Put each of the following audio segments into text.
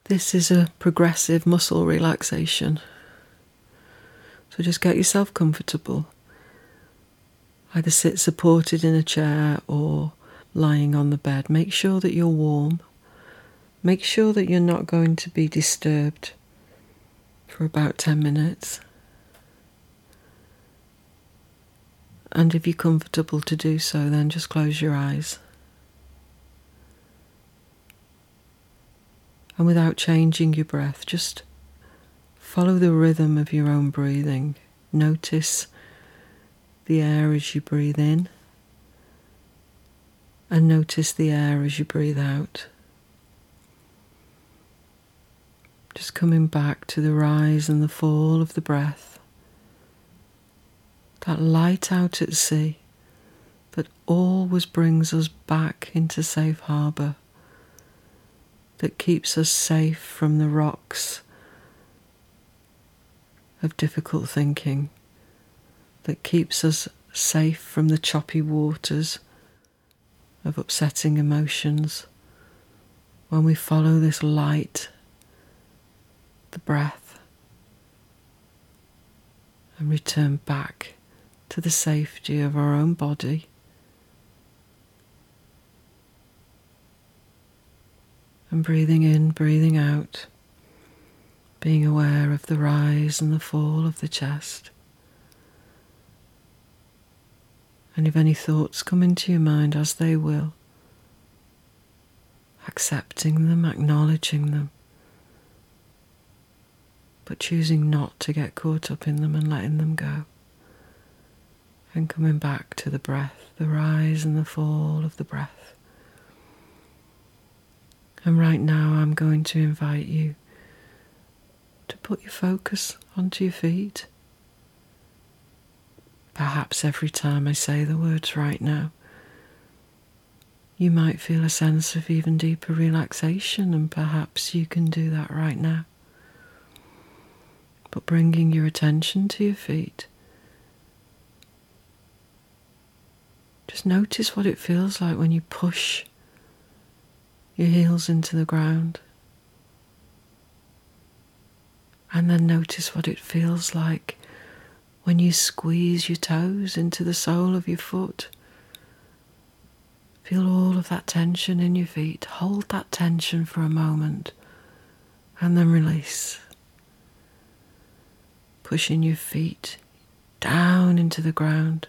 This is a progressive muscle relaxation. So just get yourself comfortable. Either sit supported in a chair or lying on the bed. Make sure that you're warm. Make sure that you're not going to be disturbed for about 10 minutes. And if you're comfortable to do so, then just close your eyes. And without changing your breath, just follow the rhythm of your own breathing. Notice the air as you breathe in, and notice the air as you breathe out. Just coming back to the rise and the fall of the breath. That light out at sea that always brings us back into safe harbour, that keeps us safe from the rocks of difficult thinking, that keeps us safe from the choppy waters of upsetting emotions. When we follow this light, the breath, and return back to the safety of our own body, and breathing in, breathing out, being aware of the rise and the fall of the chest. And if any thoughts come into your mind, as they will, accepting them, acknowledging them, but choosing not to get caught up in them and letting them go. And coming back to the breath, the rise and the fall of the breath. And right now I'm going to invite you to put your focus onto your feet. Perhaps every time I say the words right now, you might feel a sense of even deeper relaxation, and perhaps you can do that right now. But bringing your attention to your feet, just notice what it feels like when you push your heels into the ground. And then notice what it feels like when you squeeze your toes into the sole of your foot. Feel all of that tension in your feet. Hold that tension for a moment and then release. Pushing your feet down into the ground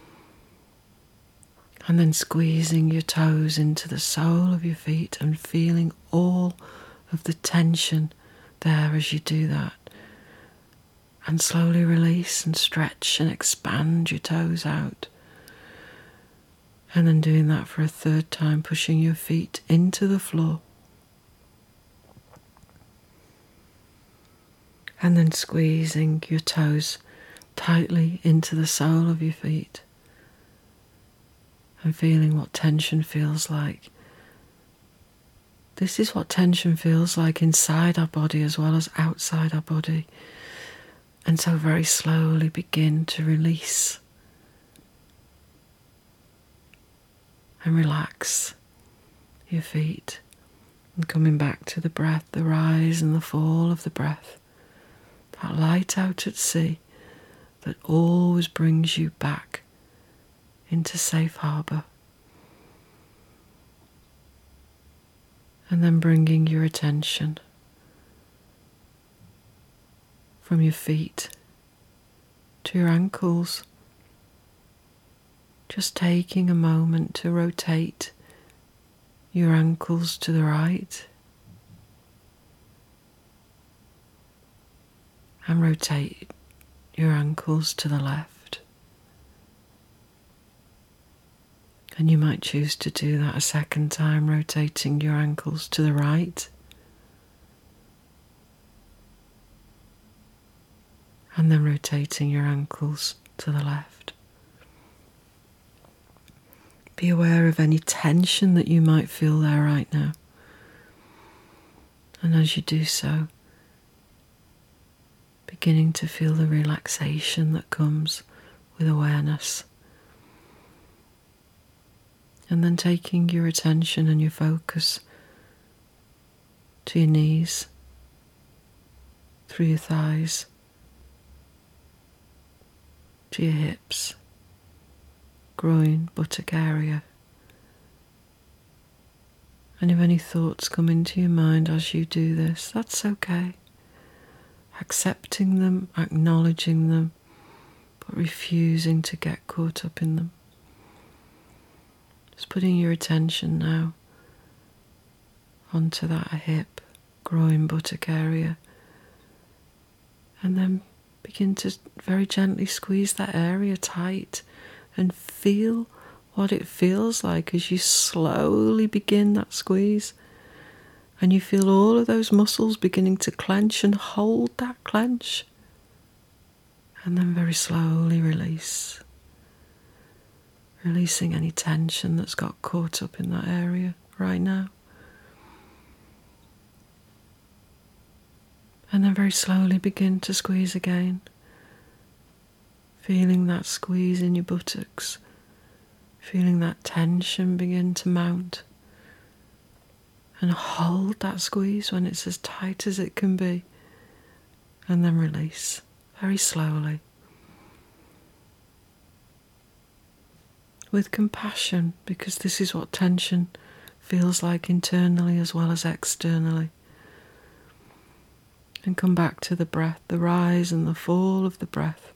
and then squeezing your toes into the sole of your feet and feeling all of the tension there as you do that. And slowly release and stretch and expand your toes out. And then doing that for a third time, pushing your feet into the floor. And then squeezing your toes tightly into the sole of your feet. And feeling what tension feels like. This is what tension feels like inside our body as well as outside our body. And so very slowly begin to release and relax your feet. And coming back to the breath, the rise and the fall of the breath. That light out at sea that always brings you back into safe harbour. And then bringing your attention from your feet to your ankles. Just taking a moment to rotate your ankles to the right and rotate your ankles to the left. And you might choose to do that a second time, rotating your ankles to the right and then rotating your ankles to the left. Be aware of any tension that you might feel there right now. And as you do so, beginning to feel the relaxation that comes with awareness. And then taking your attention and your focus to your knees, through your thighs, to your hips, groin, buttock area. And if any thoughts come into your mind as you do this, that's okay. Accepting them, acknowledging them, but refusing to get caught up in them. Just putting your attention now onto that hip, groin, buttock area. And then begin to very gently squeeze that area tight and feel what it feels like as you slowly begin that squeeze. And you feel all of those muscles beginning to clench, and hold that clench. And then very slowly release. Releasing any tension that's got caught up in that area right now. And then very slowly begin to squeeze again. Feeling that squeeze in your buttocks. Feeling that tension begin to mount. And hold that squeeze when it's as tight as it can be. And then release very slowly. With compassion, because this is what tension feels like internally as well as externally. And come back to the breath, the rise and the fall of the breath.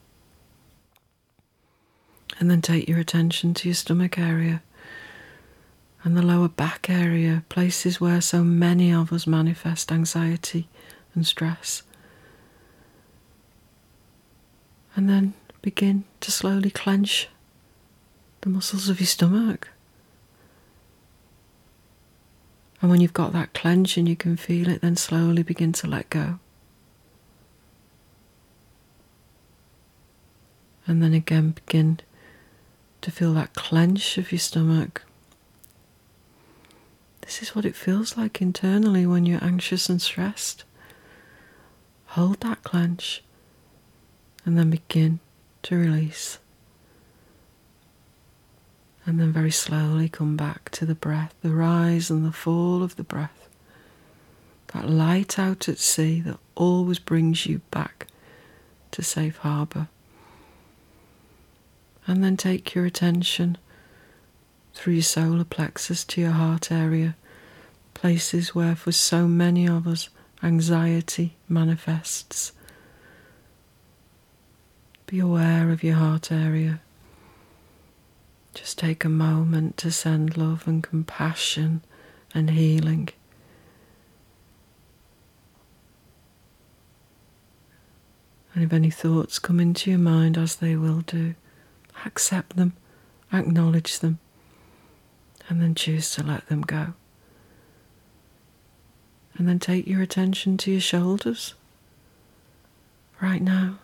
And then take your attention to your stomach area and the lower back area, places where so many of us manifest anxiety and stress. And then begin to slowly clench the muscles of your stomach. And when you've got that clench and you can feel it, then slowly begin to let go. And then again begin to feel that clench of your stomach. This is what it feels like internally when you're anxious and stressed. Hold that clench and then begin to release. And then very slowly come back to the breath, the rise and the fall of the breath. That light out at sea that always brings you back to safe harbour. And then take your attention through your solar plexus to your heart area, places where for so many of us anxiety manifests. Be aware of your heart area. Just take a moment to send love and compassion and healing. And if any thoughts come into your mind, as they will do, accept them, acknowledge them, and then choose to let them go. And then take your attention to your shoulders right now.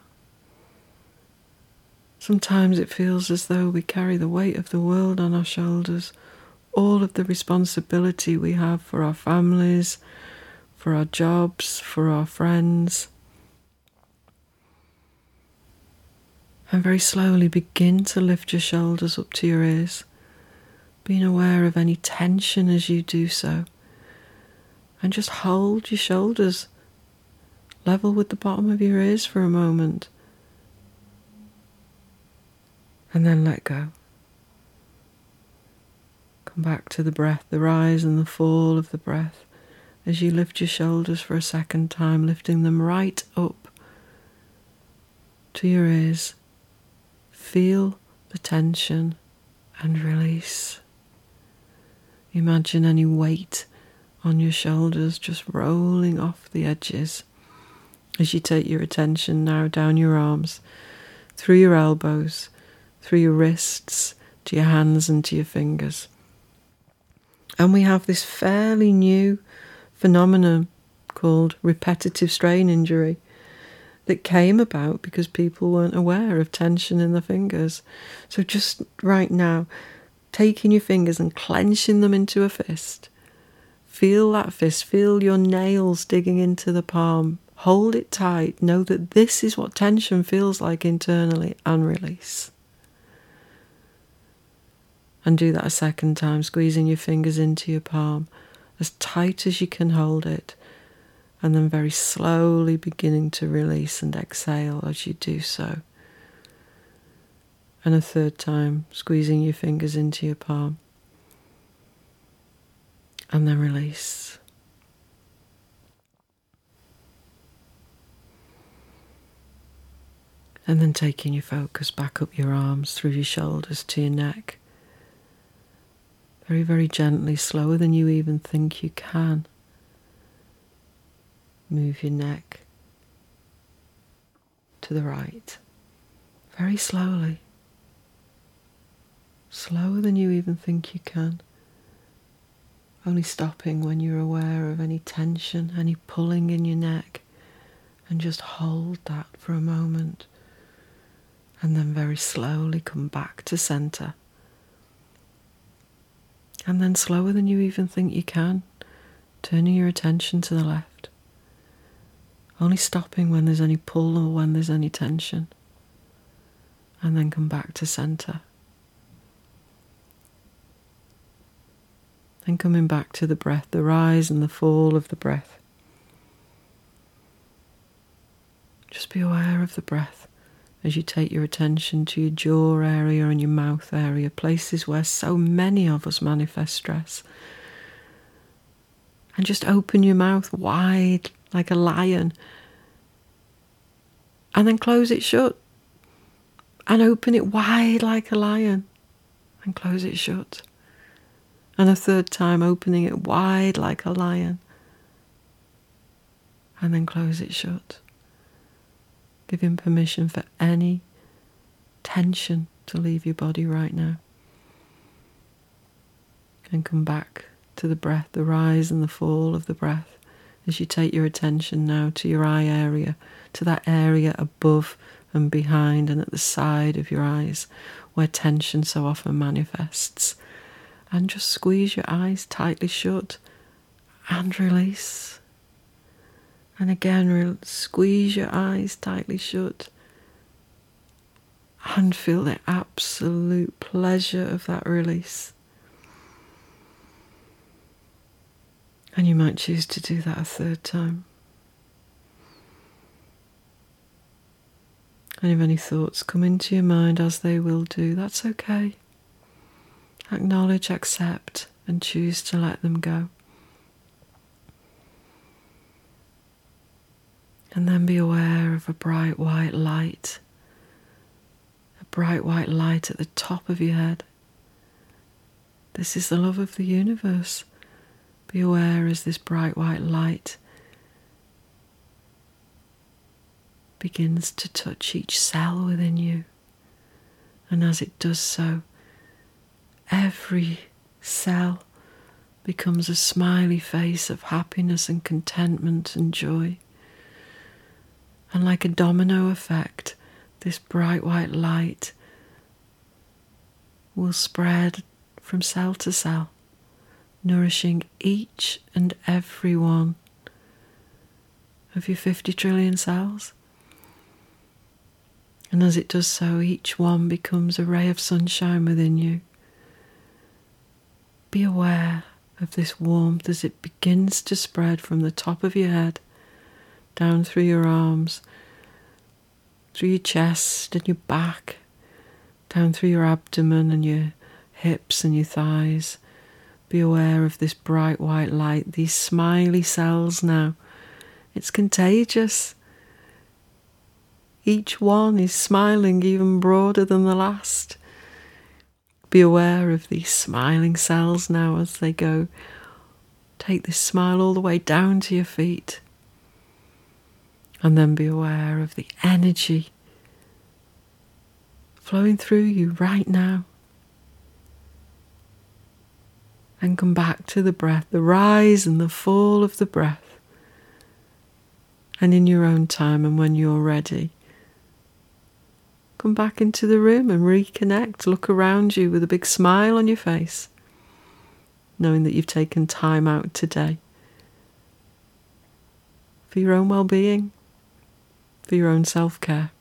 Sometimes it feels as though we carry the weight of the world on our shoulders, all of the responsibility we have for our families, for our jobs, for our friends. And very slowly begin to lift your shoulders up to your ears, being aware of any tension as you do so. And just hold your shoulders level with the bottom of your ears for a moment. And then let go. Come back to the breath, the rise and the fall of the breath, as you lift your shoulders for a second time, lifting them right up to your ears. Feel the tension and release. Imagine any weight on your shoulders just rolling off the edges as you take your attention now down your arms, through your elbows, through your wrists, to your hands and to your fingers. And we have this fairly new phenomenon called repetitive strain injury that came about because people weren't aware of tension in the fingers. So just right now, taking your fingers and clenching them into a fist. Feel that fist, feel your nails digging into the palm. Hold it tight. Know that this is what tension feels like internally, and release. And do that a second time, squeezing your fingers into your palm as tight as you can hold it. And then very slowly beginning to release and exhale as you do so. And a third time, squeezing your fingers into your palm. And then release. And then taking your focus back up your arms, through your shoulders to your neck. Very, very gently, slower than you even think you can. Move your neck to the right. Very slowly. Slower than you even think you can. Only stopping when you're aware of any tension, any pulling in your neck. And just hold that for a moment. And then very slowly come back to center. And then slower than you even think you can, turning your attention to the left. Only stopping when there's any pull or when there's any tension. And then come back to center. Then coming back to the breath, the rise and the fall of the breath. Just be aware of the breath as you take your attention to your jaw area and your mouth area, places where so many of us manifest stress. And just open your mouth wide like a lion. And then close it shut. And open it wide like a lion. And close it shut. And a third time opening it wide like a lion. And then close it shut. Giving permission for any tension to leave your body right now. And come back to the breath, the rise and the fall of the breath, as you take your attention now to your eye area, to that area above and behind and at the side of your eyes, where tension so often manifests. And just squeeze your eyes tightly shut and release. And again, squeeze your eyes tightly shut and feel the absolute pleasure of that release. And you might choose to do that a third time. And if any thoughts come into your mind, as they will do, that's okay. Acknowledge, accept, and choose to let them go. And then be aware of a bright white light. A bright white light at the top of your head. This is the love of the universe. Be aware as this bright white light begins to touch each cell within you. And as it does so, every cell becomes a smiley face of happiness and contentment and joy. And like a domino effect, this bright white light will spread from cell to cell, nourishing each and every one of your 50 trillion cells. And as it does so, each one becomes a ray of sunshine within you. Be aware of this warmth as it begins to spread from the top of your head, down through your arms, through your chest and your back, down through your abdomen and your hips and your thighs. Be aware of this bright white light, these smiley cells now. It's contagious. Each one is smiling even broader than the last. Be aware of these smiling cells now as they go. Take this smile all the way down to your feet. And then be aware of the energy flowing through you right now. And come back to the breath, the rise and the fall of the breath. And in your own time and when you're ready, come back into the room and reconnect. Look around you with a big smile on your face, knowing that you've taken time out today for your own well-being, for your own self-care.